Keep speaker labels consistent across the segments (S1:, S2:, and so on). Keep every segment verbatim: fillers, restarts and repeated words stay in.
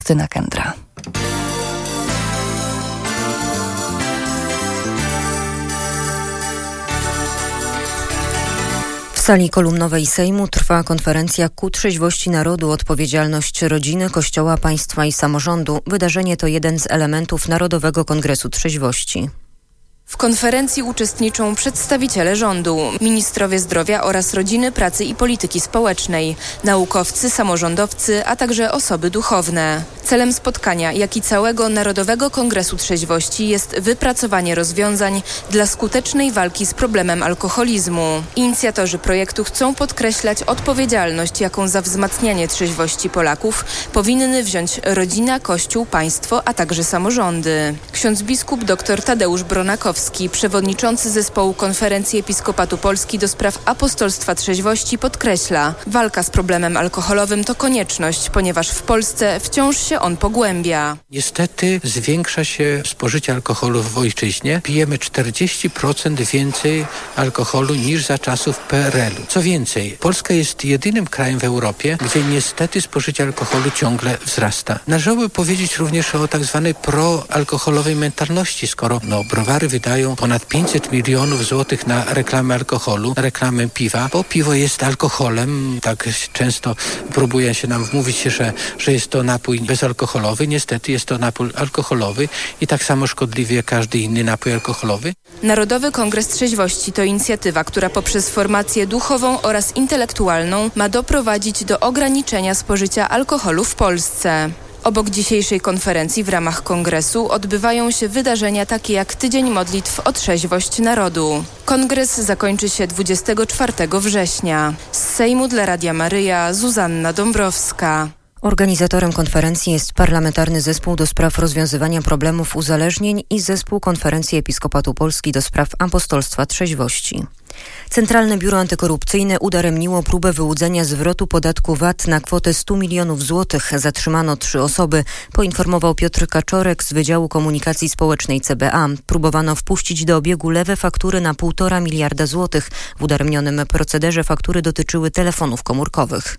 S1: Krystyna Kędra. W sali kolumnowej Sejmu trwa konferencja Ku trzeźwości narodu, odpowiedzialność rodziny, Kościoła, państwa i samorządu. Wydarzenie to jeden z elementów Narodowego Kongresu Trzeźwości.
S2: W konferencji uczestniczą przedstawiciele rządu, ministrowie zdrowia oraz rodziny, pracy i polityki społecznej, naukowcy, samorządowcy, a także osoby duchowne. Celem spotkania, jak i całego Narodowego Kongresu Trzeźwości jest wypracowanie rozwiązań dla skutecznej walki z problemem alkoholizmu. Inicjatorzy projektu chcą podkreślać odpowiedzialność, jaką za wzmacnianie trzeźwości Polaków powinny wziąć rodzina, Kościół, państwo, a także samorządy. Ksiądz biskup dr Tadeusz Bronakowski, przewodniczący zespołu Konferencji Episkopatu Polski do spraw apostolstwa trzeźwości, podkreśla: walka z problemem alkoholowym to konieczność, ponieważ w Polsce wciąż się on pogłębia.
S3: Niestety zwiększa się spożycie alkoholu w ojczyźnie. Pijemy czterdzieści procent więcej alkoholu niż za czasów P R L u. Co więcej, Polska jest jedynym krajem w Europie, gdzie niestety spożycie alkoholu ciągle wzrasta. Należałoby powiedzieć również o tak zwanej proalkoholowej mentalności, skoro no, browary wydają ponad pięćset milionów złotych na reklamę alkoholu, na reklamę piwa, bo piwo jest alkoholem. Tak często próbuje się nam wmówić, że, że jest to napój bezalkoholowy. Niestety jest to napój alkoholowy i tak samo szkodliwy jak każdy inny napój alkoholowy.
S2: Narodowy Kongres Trzeźwości to inicjatywa, która poprzez formację duchową oraz intelektualną ma doprowadzić do ograniczenia spożycia alkoholu w Polsce. Obok dzisiejszej konferencji w ramach kongresu odbywają się wydarzenia takie jak Tydzień Modlitw o Trzeźwość Narodu. Kongres zakończy się dwudziestego czwartego września. Z Sejmu dla Radia Maryja Zuzanna Dąbrowska.
S1: Organizatorem konferencji jest Parlamentarny Zespół do spraw rozwiązywania problemów uzależnień i Zespół Konferencji Episkopatu Polski do spraw apostolstwa trzeźwości. Centralne Biuro Antykorupcyjne udaremniło próbę wyłudzenia zwrotu podatku V A T na kwotę stu milionów złotych. Zatrzymano trzy osoby, poinformował Piotr Kaczorek z Wydziału Komunikacji Społecznej C B A. Próbowano wpuścić do obiegu lewe faktury na półtora miliarda złotych. W udaremnionym procederze faktury dotyczyły telefonów komórkowych.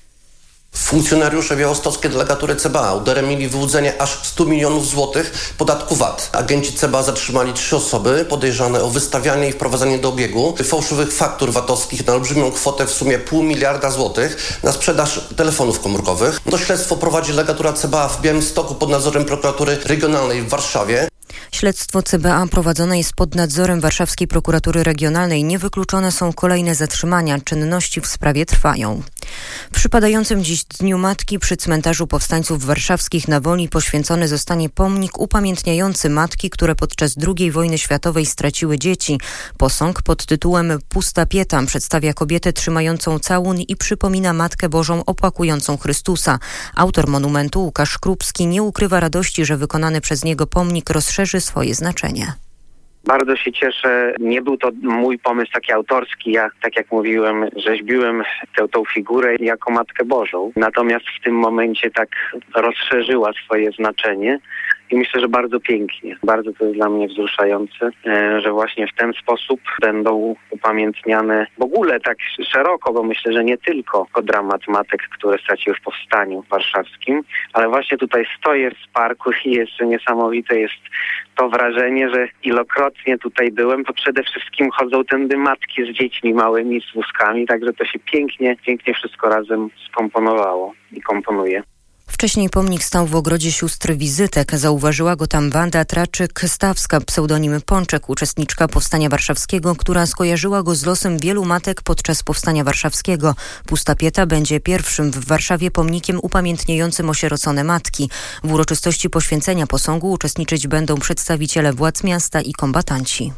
S4: Funkcjonariusze białostockiej delegatury C B A udaremnili wyłudzenie aż stu milionów złotych podatku V A T. Agenci C B A zatrzymali trzy osoby podejrzane o wystawianie i wprowadzanie do obiegu fałszywych faktur V A T-owskich na olbrzymią kwotę w sumie pół miliarda złotych na sprzedaż telefonów komórkowych. To śledztwo prowadzi delegatura C B A w Białymstoku pod nadzorem prokuratury regionalnej w Warszawie.
S1: Śledztwo C B A prowadzone jest pod nadzorem Warszawskiej Prokuratury Regionalnej. Niewykluczone są kolejne zatrzymania. Czynności w sprawie trwają. W przypadającym dziś Dniu Matki przy cmentarzu powstańców warszawskich na Woli poświęcony zostanie pomnik upamiętniający matki, które podczas drugiej wojny światowej straciły dzieci. Posąg pod tytułem Pusta pieta przedstawia kobietę trzymającą całun i przypomina Matkę Bożą opłakującą Chrystusa. Autor monumentu, Łukasz Krupski, nie ukrywa radości, że wykonany przez niego pomnik rozszerzy swoje znaczenie.
S5: Bardzo się cieszę. Nie był to mój pomysł taki autorski. Ja, tak jak mówiłem, rzeźbiłem tę, tą figurę jako Matkę Bożą. Natomiast w tym momencie tak rozszerzyła swoje znaczenie. I myślę, że bardzo pięknie. Bardzo to jest dla mnie wzruszające, że właśnie w ten sposób będą upamiętniane w ogóle tak szeroko, bo myślę, że nie tylko dramat matek, które straciły w powstaniu warszawskim, ale właśnie tutaj stoję w parku i jeszcze niesamowite jest to wrażenie, że ilokrotnie tutaj byłem, to przede wszystkim chodzą tędy matki z dziećmi małymi, z wózkami, także to się pięknie, pięknie wszystko razem skomponowało i komponuje.
S1: Wcześniej pomnik stał w ogrodzie sióstr Wizytek. Zauważyła go tam Wanda Traczyk-Stawska, pseudonim Pączek, uczestniczka Powstania Warszawskiego, która skojarzyła go z losem wielu matek podczas Powstania Warszawskiego. Pusta pieta będzie pierwszym w Warszawie pomnikiem upamiętniającym osierocone matki. W uroczystości poświęcenia posągu uczestniczyć będą przedstawiciele władz miasta i kombatanci.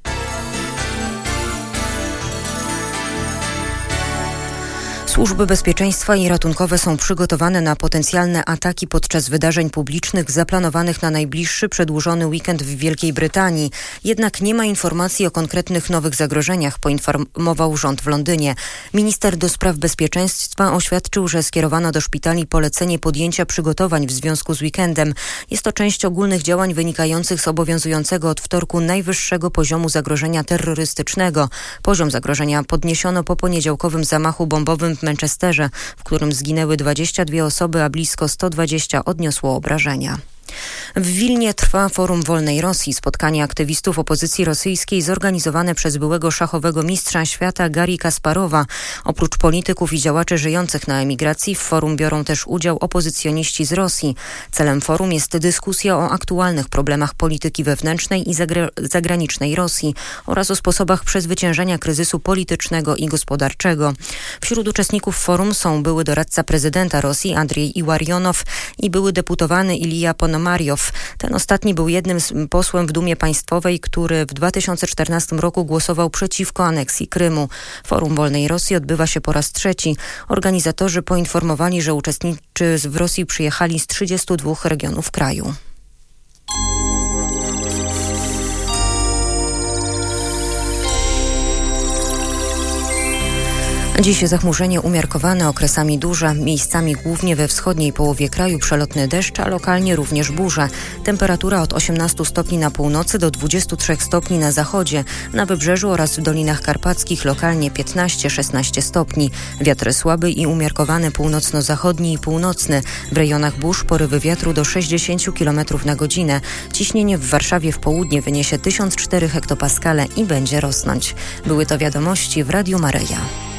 S1: Służby bezpieczeństwa i ratunkowe są przygotowane na potencjalne ataki podczas wydarzeń publicznych zaplanowanych na najbliższy przedłużony weekend w Wielkiej Brytanii. Jednak nie ma informacji o konkretnych nowych zagrożeniach, poinformował rząd w Londynie. Minister do spraw bezpieczeństwa oświadczył, że skierowano do szpitali polecenie podjęcia przygotowań w związku z weekendem. Jest to część ogólnych działań wynikających z obowiązującego od wtorku najwyższego poziomu zagrożenia terrorystycznego. Poziom zagrożenia podniesiono po poniedziałkowym zamachu bombowym w Manchesterze, w którym zginęły dwadzieścia dwie osoby, a blisko sto dwadzieścia odniosło obrażenia. W Wilnie trwa Forum Wolnej Rosji, spotkanie aktywistów opozycji rosyjskiej zorganizowane przez byłego szachowego mistrza świata Garri Kasparowa. Oprócz polityków i działaczy żyjących na emigracji w forum biorą też udział opozycjoniści z Rosji. Celem forum jest dyskusja o aktualnych problemach polityki wewnętrznej i zagra- zagranicznej Rosji oraz o sposobach przezwyciężenia kryzysu politycznego i gospodarczego. Wśród uczestników forum są były doradca prezydenta Rosji Andrzej Iłarionow i były deputowany Ilija Ponomariow. Ten ostatni był jednym z posłem w Dumie Państwowej, który w dwa tysiące czternastym roku głosował przeciwko aneksji Krymu. Forum Wolnej Rosji odbywa się po raz trzeci. Organizatorzy poinformowali, że uczestnicy w Rosji przyjechali z trzydziestu dwóch regionów kraju. Dziś zachmurzenie umiarkowane, okresami duże, miejscami głównie we wschodniej połowie kraju przelotny deszcz, a lokalnie również burze. Temperatura od osiemnastu stopni na północy do dwudziestu trzech stopni na zachodzie, na wybrzeżu oraz w Dolinach Karpackich lokalnie piętnaście szesnaście stopni. Wiatr słaby i umiarkowany północno-zachodni i północny. W rejonach burz porywy wiatru do sześćdziesiąt kilometrów na godzinę. Ciśnienie w Warszawie w południe wyniesie tysiąc cztery hektopaskale i będzie rosnąć. Były to wiadomości w Radiu Maryja.